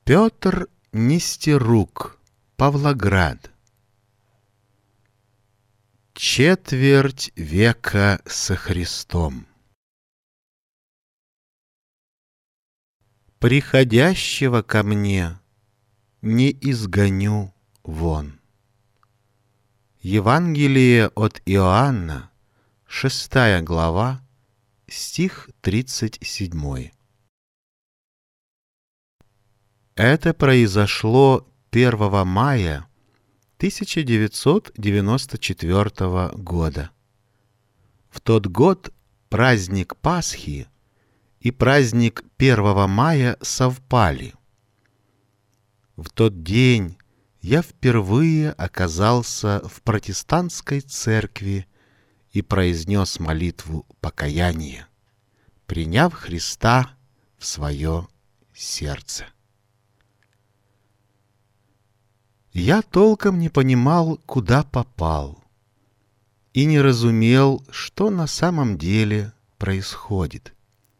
Петр Нестерук, Павлоград. Четверть века со Христом. Приходящего ко мне не изгоню вон. Евангелие от Иоанна, 6 глава, стих 37. Это произошло 1 мая 1994 года. В тот год праздник Пасхи и праздник 1 мая совпали. В тот день я впервые оказался в протестантской церкви и произнес молитву покаяния, приняв Христа в свое сердце. Я толком не понимал, куда попал, и не разумел, что на самом деле происходит.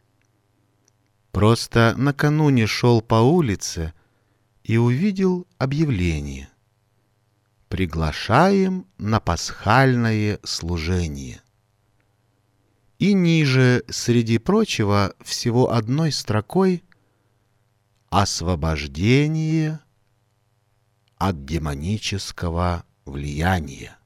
Просто накануне шел по улице и увидел объявление: «Приглашаем на пасхальное служение». И ниже, среди прочего, всего одной строкой: «Освобождение от демонического влияния».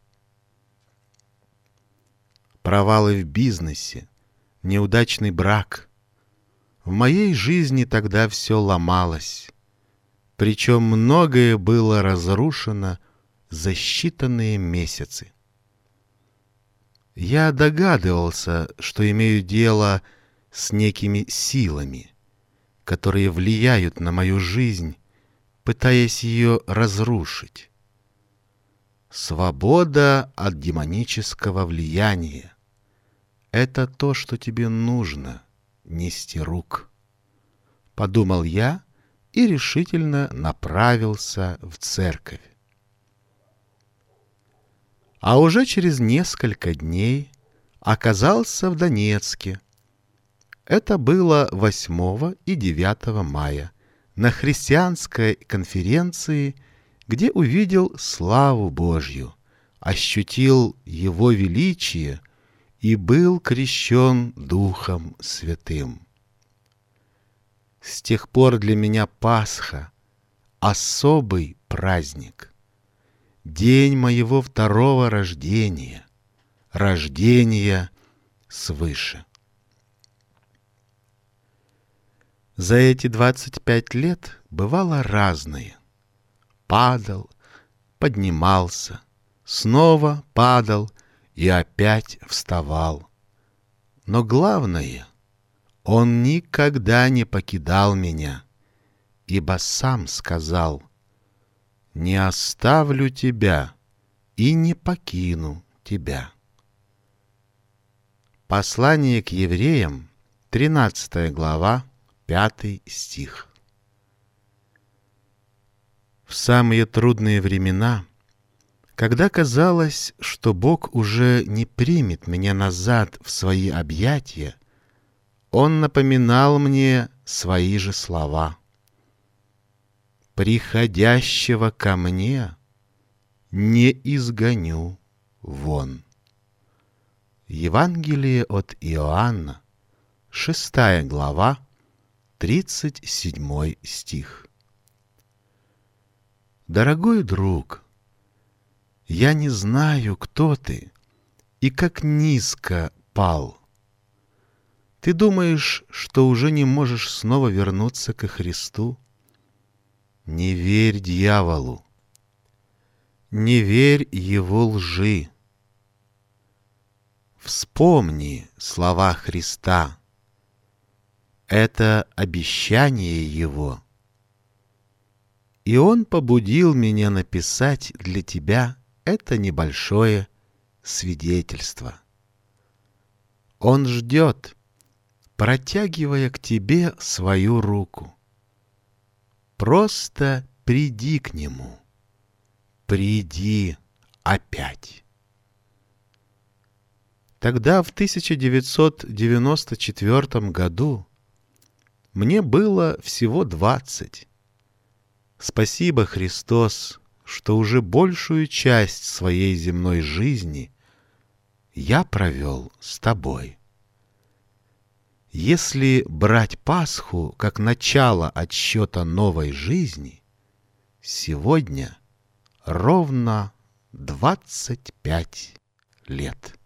Провалы в бизнесе, неудачный брак. В моей жизни тогда все ломалось, причем многое было разрушено за считанные месяцы. Я догадывался, что имею дело с некими силами, которые влияют на мою жизнь, пытаясь ее разрушить. Свобода от демонического влияния — это то, что тебе нужно, Нестерук, — подумал я и решительно направился в церковь. А уже через несколько дней оказался в Донецке. Это было 8 и 9 мая, на христианской конференции, где увидел славу Божью, ощутил Его величие и был крещен Духом Святым. С тех пор для меня Пасха — особый праздник, день моего второго рождения, рождения свыше. За эти 25 лет бывало разное. Падал, поднимался, снова падал и опять вставал. Но главное, Он никогда не покидал меня, ибо Сам сказал: «Не оставлю тебя и не покину тебя». Послание к евреям, 13 глава, 5 стих. В самые трудные времена, когда казалось, что Бог уже не примет меня назад в свои объятия, Он напоминал мне свои же слова: «Приходящего ко мне не изгоню вон». Евангелие от Иоанна, 6 глава, 37 стих. Дорогой друг, я не знаю, кто ты и как низко пал. Ты думаешь, что уже не можешь снова вернуться ко Христу? Не верь дьяволу, не верь его лжи. Вспомни слова Христа. Это обещание Его. И Он побудил меня написать для тебя это небольшое свидетельство. Он ждет, протягивая к тебе свою руку. Просто приди к Нему. Приди опять. Тогда, в 1994 году, мне было всего 20. Спасибо, Христос, что уже большую часть своей земной жизни я провел с Тобой. Если брать Пасху как начало отсчета новой жизни, сегодня ровно 25 лет.